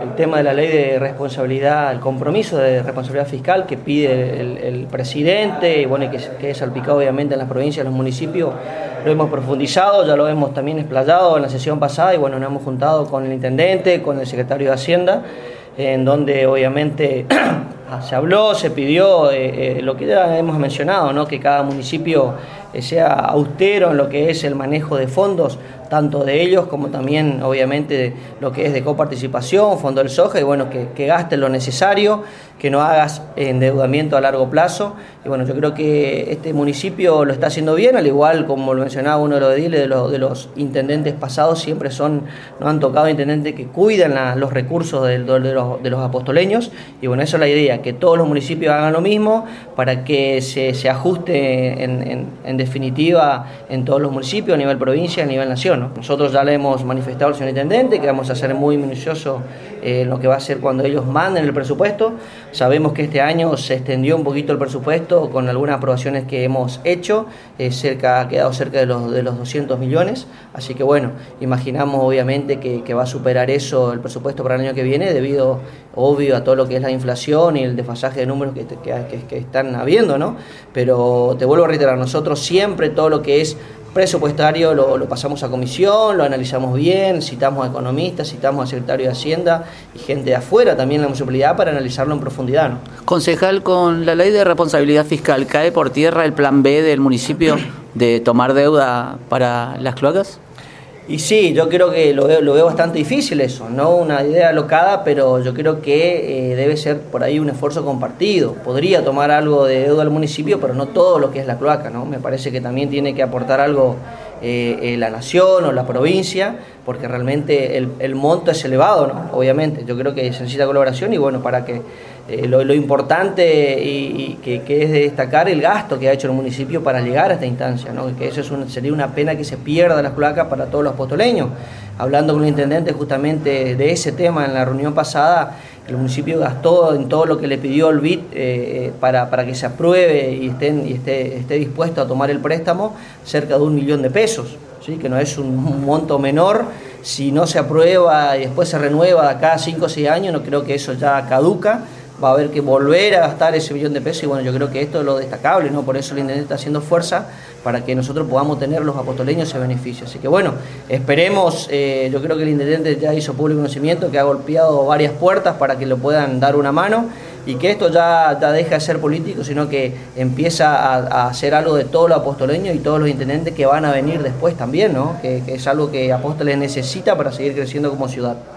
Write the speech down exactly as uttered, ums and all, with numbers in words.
El tema de la ley de responsabilidad, el compromiso de responsabilidad fiscal que pide el, el presidente y bueno, que, que es salpicado obviamente en las provincias, en los municipios, lo hemos profundizado, ya lo hemos también explayado en la sesión pasada y bueno, nos hemos juntado con el intendente, con el secretario de Hacienda, en donde obviamente se habló, se pidió eh, eh, lo que ya hemos mencionado, ¿no? Que cada municipio eh, sea austero en lo que es el manejo de fondos, tanto de ellos como también obviamente lo que es de coparticipación, fondo del soja, y bueno, que, que gasten lo necesario, que no hagas endeudamiento a largo plazo. Y bueno, yo creo que este municipio lo está haciendo bien, al igual como lo mencionaba uno de los ediles, de los, de los intendentes pasados, siempre son, nos han tocado intendentes que cuidan la, los recursos de, de, los, de los apostoleños, y bueno, esa es la idea, que todos los municipios hagan lo mismo para que se, se ajuste en, en, en definitiva en todos los municipios, a nivel provincia, a nivel nación, ¿no? Nosotros ya le hemos manifestado al señor intendente que vamos a ser muy minuciosos en lo que va a ser cuando ellos manden el presupuesto. Sabemos que este año se extendió un poquito el presupuesto con algunas aprobaciones que hemos hecho, eh, cerca, ha quedado cerca de los, de los doscientos millones, así que bueno, imaginamos obviamente que, que va a superar eso el presupuesto para el año que viene, debido obvio a todo lo que es la inflación y el desfasaje de números que, que, que, que están habiendo, ¿no? Pero te vuelvo a reiterar, nosotros siempre todo lo que es presupuestario lo, lo pasamos a comisión, lo analizamos bien, citamos a economistas, citamos a secretario de Hacienda y gente de afuera también en la municipalidad para analizarlo en profundidad, ¿no? Concejal, con la ley de responsabilidad fiscal, ¿cae por tierra el plan B del municipio de tomar deuda para las cloacas? Y sí, yo creo que lo veo, lo veo bastante difícil eso, no una idea alocada, pero yo creo que eh, debe ser por ahí un esfuerzo compartido. Podría tomar algo de deuda al municipio, pero no todo lo que es la cloaca, ¿no? Me parece que también tiene que aportar algo eh, eh, la nación o la provincia, porque realmente el, el monto es elevado, ¿no? Obviamente, yo creo que se necesita colaboración y bueno, para que eh, lo, lo importante y, y que, que es de destacar el gasto que ha hecho el municipio para llegar a esta instancia, ¿no? Que eso es un, sería una pena que se pierda las cloacas para todos los apostoleños. Hablando con el intendente justamente de ese tema en la reunión pasada, el municipio gastó en todo lo que le pidió el B I D eh, para, para que se apruebe y, estén, y esté, esté dispuesto a tomar el préstamo, cerca de un millón de pesos, ¿sí? Que no es un, un monto menor. Si no se aprueba y después se renueva de acá a cinco o seis años, no creo que eso ya caduca. Va a haber que volver a gastar ese millón de pesos y bueno, yo creo que esto es lo destacable, ¿no? Por eso el intendente está haciendo fuerza para que nosotros podamos tener los apostoleños ese beneficio. Así que bueno, esperemos, eh, yo creo que el intendente ya hizo público conocimiento, que ha golpeado varias puertas para que lo puedan dar una mano y que esto ya, ya deja de ser político, sino que empieza a, a hacer algo de todos los apostoleños y todos los intendentes que van a venir después también, ¿no? Que, que es algo que Apóstoles necesita para seguir creciendo como ciudad.